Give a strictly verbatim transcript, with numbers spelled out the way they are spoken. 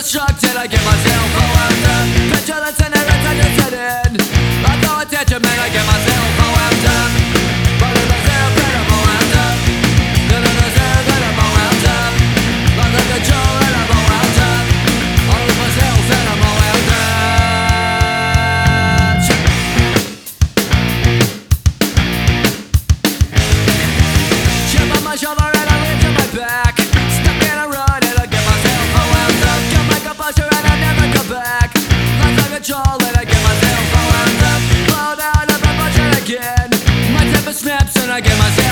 constructed, I get myself wound up. Petulance and irritation just set in. I throw attention, man, I get myself wound up. But in the zero, that I'm wound up. Then in the zero, that I'm wound up. Lost the control, and I'm wound up. I lose myself, and I'm wound up. Chip on my shoulder and I lean to my back. Stuck in a rut and I get myself wound up. Got my composure and I never come back. Lost the control and I get myself wound up. Blow down up and push it again. My temper snaps and I get myself